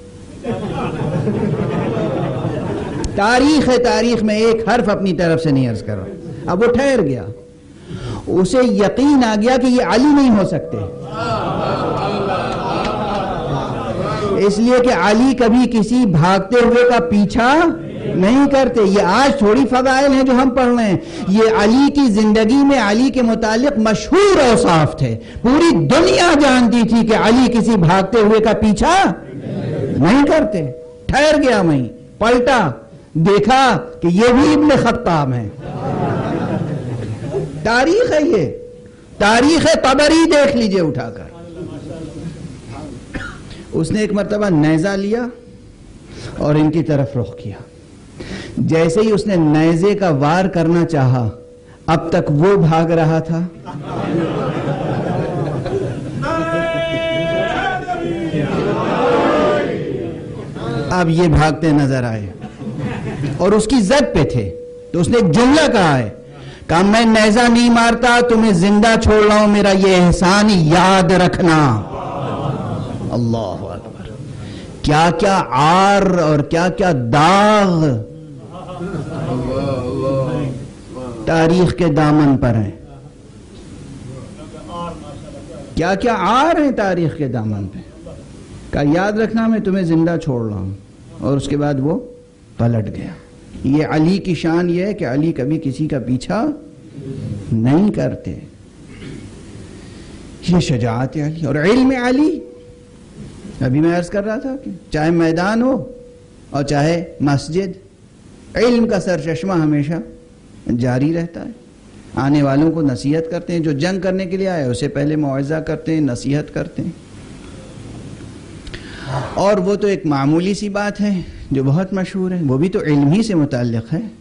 تاریخ ہے، تاریخ میں ایک حرف اپنی طرف سے نہیں عرض کر رہا، اب وہ ٹھہر گیا۔ اسے یقین آ گیا کہ یہ علی نہیں ہو سکتے، اس لیے کہ علی کبھی کسی بھاگتے ہوئے کا پیچھا نہیں کرتے۔ یہ آج تھوڑی فضائل ہیں جو ہم پڑھ رہے ہیں، یہ علی کی زندگی میں علی کے متعلق مشہور اوصاف تھے، پوری دنیا جانتی تھی کہ علی کسی بھاگتے ہوئے کا پیچھا نہیں کرتے۔ ٹھہر گیا، وہیں پلٹا، دیکھا کہ یہ بھی ابن خطاب ہیں۔ تاریخ ہے، یہ تاریخ ہے، طبری دیکھ لیجئے اٹھا کر۔ اس نے ایک مرتبہ نیزہ لیا اور ان کی طرف رخ کیا۔ جیسے ہی اس نے نیزے کا وار کرنا چاہا، اب تک وہ بھاگ رہا تھا، اب یہ بھاگتے نظر آئے اور اس کی زد پہ تھے، تو اس نے ایک جملہ کہا ہے، کہا میں نیزہ نہیں مارتا، تمہیں زندہ چھوڑ رہا ہوں، میرا یہ احسان یاد رکھنا۔ اللہ اکبر! کیا کیا عار اور کیا کیا داغ تاریخ کے دامن پر ہیں، کیا کیا عار ہیں تاریخ کے دامن پہ۔ کہا یاد رکھنا میں تمہیں زندہ چھوڑ رہا ہوں، اور اس کے بعد وہ پلٹ گیا۔ یہ علی کی شان یہ ہے کہ علی کبھی کسی کا پیچھا نہیں کرتے، یہ شجاعت علی اور علم علی۔ ابھی میں عرض کر رہا تھا کہ چاہے میدان ہو اور چاہے مسجد، علم کا سرچشمہ ہمیشہ جاری رہتا ہے۔ آنے والوں کو نصیحت کرتے ہیں، جو جنگ کرنے کے لیے آئے اسے پہلے موعظہ کرتے ہیں، نصیحت کرتے ہیں. اور وہ تو ایک معمولی سی بات ہے جو بہت مشہور ہے، وہ بھی تو علم ہی سے متعلق ہے.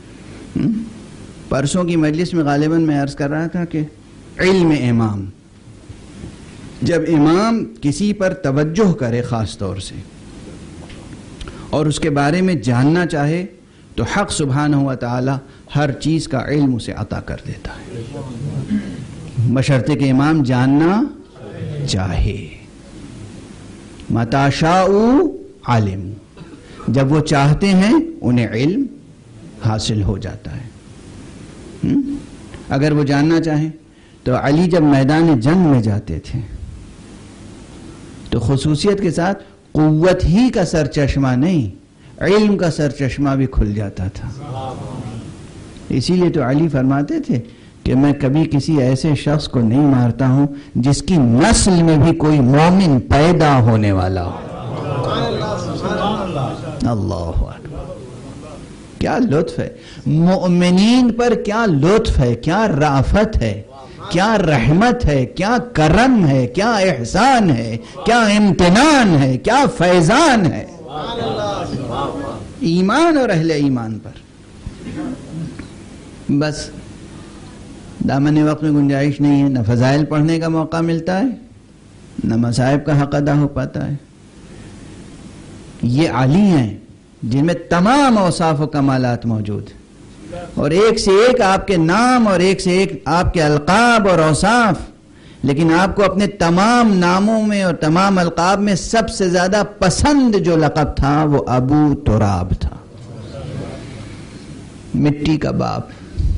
پرسوں کی مجلس میں غالباً میں عرض کر رہا تھا کہ علم امام، جب امام کسی پر توجہ کرے خاص طور سے اور اس کے بارے میں جاننا چاہے تو حق سبحانہ و تعالی ہر چیز کا علم اسے عطا کر دیتا ہے، بشرطے کہ امام جاننا چاہے. مَتَا شَاءُوا عَلِمُوا، جب وہ چاہتے ہیں انہیں علم حاصل ہو جاتا ہے. اگر وہ جاننا چاہیں تو علی جب میدان جنگ میں جاتے تھے تو خصوصیت کے ساتھ قوت ہی کا سرچشمہ نہیں، علم کا سرچشمہ بھی کھل جاتا تھا. اسی لیے تو علی فرماتے تھے کہ میں کبھی کسی ایسے شخص کو نہیں مارتا ہوں جس کی نسل میں بھی کوئی مومن پیدا ہونے والا ہو. اللہ اکبر، کیا لطف ہے مومنین پر، کیا لطف ہے، کیا رافت ہے، کیا رحمت ہے، کیا کرم ہے، کیا احسان ہے، کیا امتنان ہے، کیا فیضان ہے ایمان اور اہل ایمان پر. بس دامن وقت میں گنجائش نہیں ہے، نہ فضائل پڑھنے کا موقع ملتا ہے، نہ مصائب کا حق ادا ہو پاتا ہے. یہ علی ہیں جن میں تمام اوصاف و کمالات موجود ہیں، اور ایک سے ایک آپ کے نام اور ایک سے ایک آپ کے القاب اور اوصاف، لیکن آپ کو اپنے تمام ناموں میں اور تمام القاب میں سب سے زیادہ پسند جو لقب تھا وہ ابو تراب تھا، مٹی کا باپ،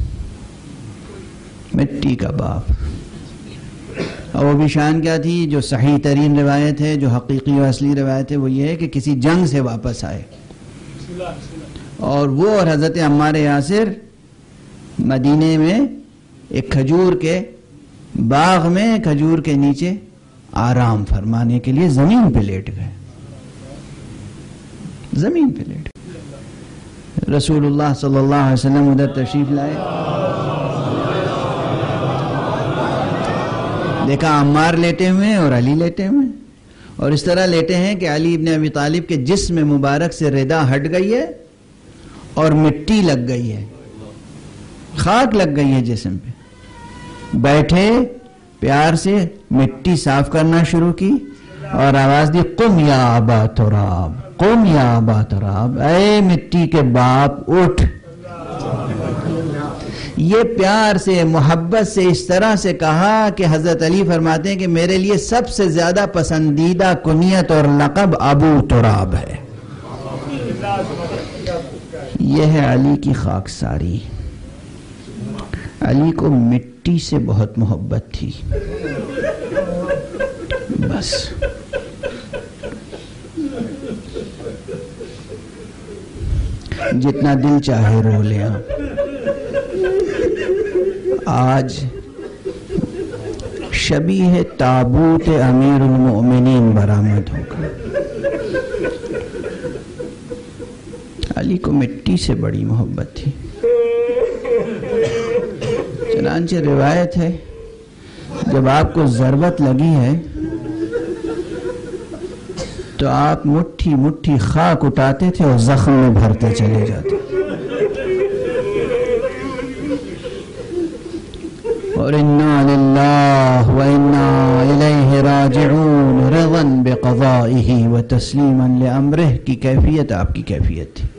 مٹی کا باپ. اور وہ بھی شان کیا تھی؟ جو صحیح ترین روایت ہے، جو حقیقی و اصلی روایت ہے، وہ یہ ہے کہ کسی جنگ سے واپس آئے اور وہ اور حضرت عمار یاسر مدینے میں ایک کھجور کے باغ میں کھجور کے نیچے آرام فرمانے کے لیے زمین پہ لیٹ گئے، زمین پہ لیٹ گئے. رسول اللہ صلی اللہ علیہ وسلم ادھر تشریف لائے، دیکھا عمار لیٹے ہوئے اور علی لیٹے ہوئے، اور اس طرح لیٹے ہیں کہ علی ابن ابی طالب کے جسم مبارک سے ردا ہٹ گئی ہے اور مٹی لگ گئی ہے، خاک لگ گئی ہے جسم پہ. بیٹھے، پیار سے مٹی صاف کرنا شروع کی اور آواز دی، قم یا ابا تراب، قم یا ابا تراب، اے مٹی کے باپ اٹھ. یہ پیار سے، محبت سے اس طرح سے کہا کہ حضرت علی فرماتے ہیں کہ میرے لیے سب سے زیادہ پسندیدہ کنیت اور لقب ابو تراب ہے. یہ ہے علی کی خاکساری. علی کو مٹی سے بہت محبت تھی، بس. جتنا دل چاہے رو لے. آج شبیہ تابوت امیر المؤمنین برآمد ہوگا. علی کو مٹی سے بڑی محبت تھی. چنانچہ روایت ہے جب آپ کو ضربت لگی ہے تو آپ مٹھی مٹھی خاک اٹھاتے تھے اور زخم میں بھرتے چلے جاتے. اور انا للہ و انا الیہ راجعون رضا بقضائہ و تسلیما لامرہ کی کیفیت آپ کی کیفیت تھی.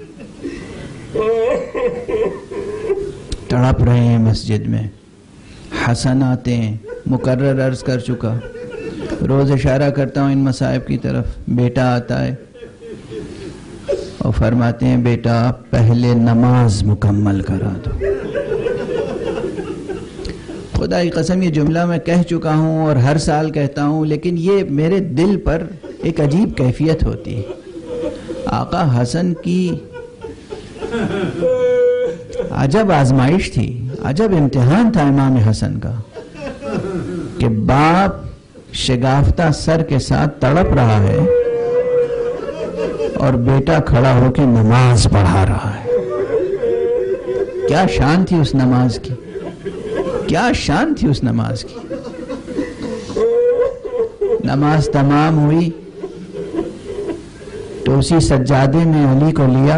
تڑپ رہے ہیں مسجد میں، حسن آتے ہیں. مقرر عرض کر چکا، روز اشارہ کرتا ہوں ان مصائب کی طرف. بیٹا آتا ہے اور فرماتے ہیں بیٹا پہلے نماز مکمل کرا دو. خدا کی قسم یہ جملہ میں کہہ چکا ہوں اور ہر سال کہتا ہوں، لیکن یہ میرے دل پر ایک عجیب کیفیت ہوتی ہے. آقا حسن کی عجب آزمائش تھی، عجب امتحان تھا امام حسن کا کہ باپ شگافتہ سر کے ساتھ تڑپ رہا ہے اور بیٹا کھڑا ہو کے نماز پڑھا رہا ہے. کیا شان تھی اس نماز کی. کیا شان تھی اس نماز کی. نماز تمام ہوئی تو اسی سجادے میں علی کو لیا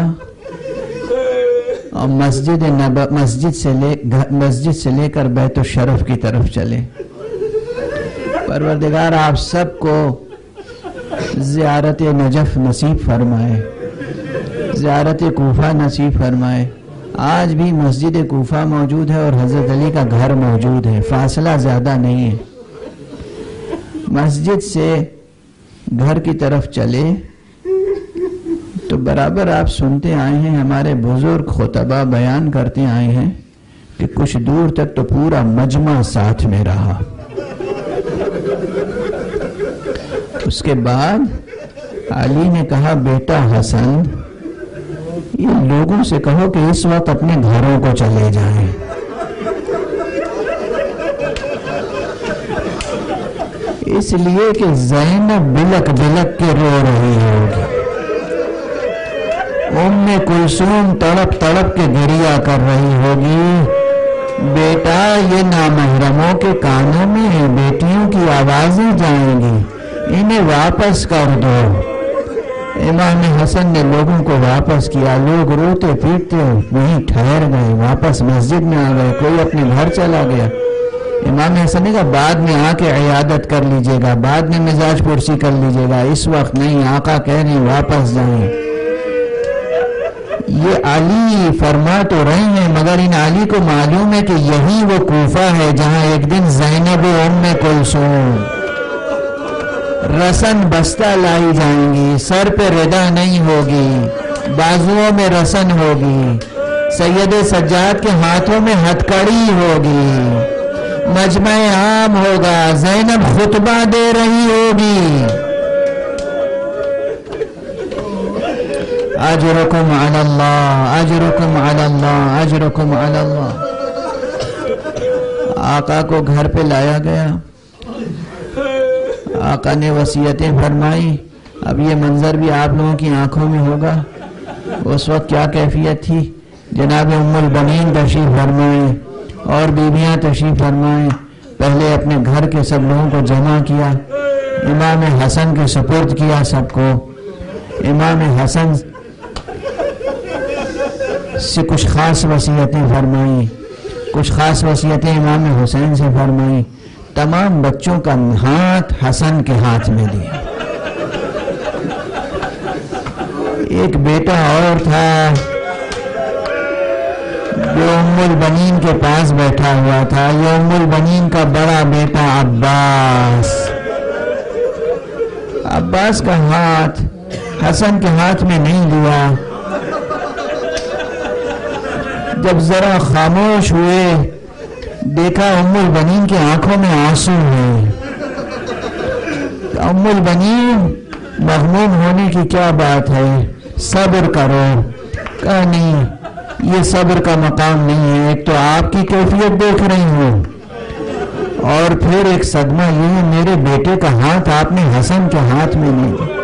اور مسجد نب مسجد سے لے مسجد سے لے کر بیت الشرف کی طرف چلے. پروردگار آپ سب کو زیارت نجف نصیب فرمائے، زیارت کوفہ نصیب فرمائے. آج بھی مسجد کوفہ موجود ہے اور حضرت علی کا گھر موجود ہے، فاصلہ زیادہ نہیں ہے. مسجد سے گھر کی طرف چلے تو برابر آپ سنتے آئے ہیں، ہمارے بزرگ خطبہ بیان کرتے آئے ہیں کہ کچھ دور تک تو پورا مجمع ساتھ میں رہا. اس کے بعد علی نے کہا بیٹا حسن، یہ لوگوں سے کہو کہ اس وقت اپنے گھروں کو چلے جائیں. اس لیے کہ زینب بلک بلک کے رو رہی ہوگی، ام کلثوم تڑپ تڑپ کے گریا کر رہی ہوگی. بیٹا یہ نامحرموں کے کانوں میں بیٹیوں کی آوازیں جائیں گی، انہیں واپس کر دو. امام حسن نے لوگوں کو واپس کیا. لوگ روتے پیٹتے وہیں ٹھہر گئے، واپس مسجد میں آ گئے، کوئی اپنے گھر چلا گیا. امام حسن نے کہا بعد میں آ کے عیادت کر لیجئے گا، بعد میں مزاج پرسی کر لیجئے گا، اس وقت نہیں. آقا کہہ رہے ہیں واپس جائیں. یہ علی فرما تو رہے ہیں مگر ان علی کو معلوم ہے کہ یہی وہ کوفہ ہے جہاں ایک دن زینب و ام کلثوم رسن بستہ لائی جائیں گی، سر پہ ردا نہیں ہوگی، بازوؤں میں رسن ہوگی، سید سجاد کے ہاتھوں میں ہتکڑی ہوگی، مجمع عام ہوگا، زینب خطبہ دے رہی ہوگی. اجرکم علی اللہ، اجرکم علی اللہ، اجرکم علی اللہ. آقا کو گھر پہ لایا گیا، آقا نے وصیتیں فرمائی. اب یہ منظر بھی آپ لوگوں کی آنکھوں میں ہوگا. اس وقت کیا کیفیت تھی. جناب ام البنین تشریف فرمائیں اور بیویاں تشریف فرمائیں. پہلے اپنے گھر کے سب لوگوں کو جمع کیا، امام حسن کے سپرد کیا سب کو. امام حسن سے کچھ خاص وصیتیں فرمائیں، کچھ خاص وصیتیں امام حسین سے فرمائیں. تمام بچوں کا ہاتھ حسن کے ہاتھ میں دیا. ایک بیٹا اور تھا جو ام البنین کے پاس بیٹھا ہوا تھا، یہ ام البنین کا بڑا بیٹا عباس. عباس کا ہاتھ حسن کے ہاتھ میں نہیں لیا. جب ذرا خاموش ہوئے دیکھا ام البنین کی آنکھوں میں آنسو ہیں. ام البنین مغموم ہونے کی کیا بات ہے، صبر کرو. کہا نہیں، یہ صبر کا مقام نہیں ہے. ایک تو آپ کی کیفیت دیکھ رہی ہوں اور پھر ایک صدمہ یہ ہے میرے بیٹے کا ہاتھ آپ نے حسن کے ہاتھ میں نہیں دیا.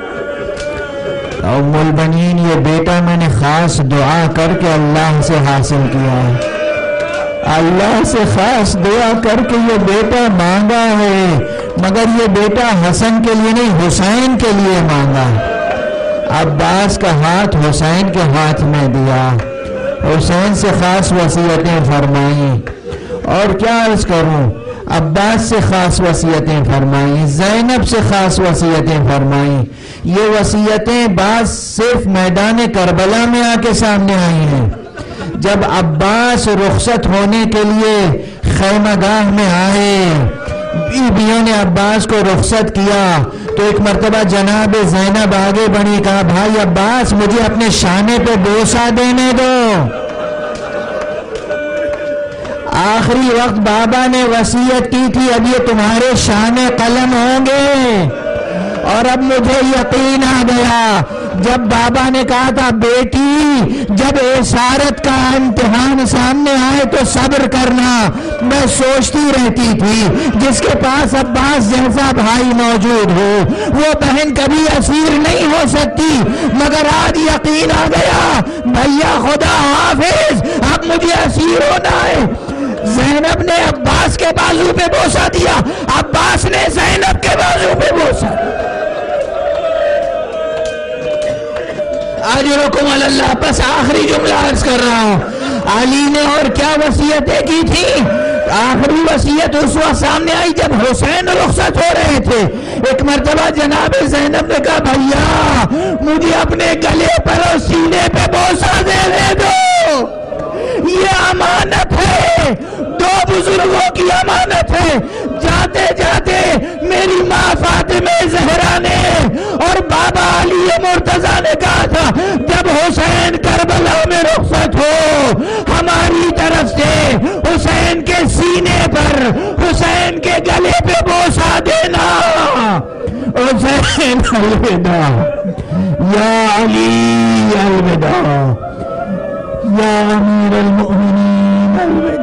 ام البنین یہ بیٹا میں نے خاص دعا کر کے اللہ سے حاصل کیا ہے، اللہ سے خاص دعا کر کے یہ بیٹا مانگا ہے، مگر یہ بیٹا حسن کے لیے نہیں حسین کے لیے مانگا. عباس کا ہاتھ حسین کے ہاتھ میں دیا، حسین سے خاص وصیتیں فرمائیں. اور کیا عرض کروں، عباس سے خاص وصیتیں فرمائیں، زینب سے خاص وصیتیں فرمائیں. یہ وصیتیں بعض صرف میدان کربلا میں آ کے سامنے آئی ہیں. جب عباس رخصت ہونے کے لیے خیمہ گاہ میں آئے، بیویوں نے عباس کو رخصت کیا تو ایک مرتبہ جناب زینب آگے بڑھی، کہا بھائی عباس مجھے اپنے شانے پہ بوسہ دینے دو. آخری وقت بابا نے وصیت کی تھی اب یہ تمہارے شانے قلم ہوں گے، اور اب مجھے یقین آ گیا جب بابا نے کہا تھا بیٹی جب اسارت کا امتحان سامنے آئے تو صبر کرنا. میں سوچتی رہتی تھی جس کے پاس عباس جیسا بھائی موجود ہو وہ بہن کبھی اسیر نہیں ہو سکتی، مگر آج یقین آ گیا بھیا خدا حافظ اب مجھے اسیر ہونا ہے. زینب نے عباس کے بازو پہ بوسہ دیا، عباس نے زینب کے بازو پہ بوسہ دیا۔ اجرکم علی اللہ۔ بس آخری جملہ عرض کر رہا ہوں، علی نے اور کیا وصیتیں کی تھی؟ آخری وصیت اس وقت سامنے آئی جب حسین رخصت ہو رہے تھے۔ ایک مرتبہ جناب زینب نے کہا بھیا مجھے اپنے گلے پر اور سینے پہ بوسہ دے دو، یہ امانت ہے، دو بزرگوں کی امانت ہے۔ جاتے جاتے میری ماں فاطمہ زہرا نے اور بابا علی مرتضیٰ نے کہا تھا جب حسین کربلا میں رخصت ہو ہماری طرف سے حسین کے سینے پر، حسین کے گلے پہ بوسہ دینا۔ حسین الوداع، یا علی الوداع، یا امیر المؤمنین الوداع۔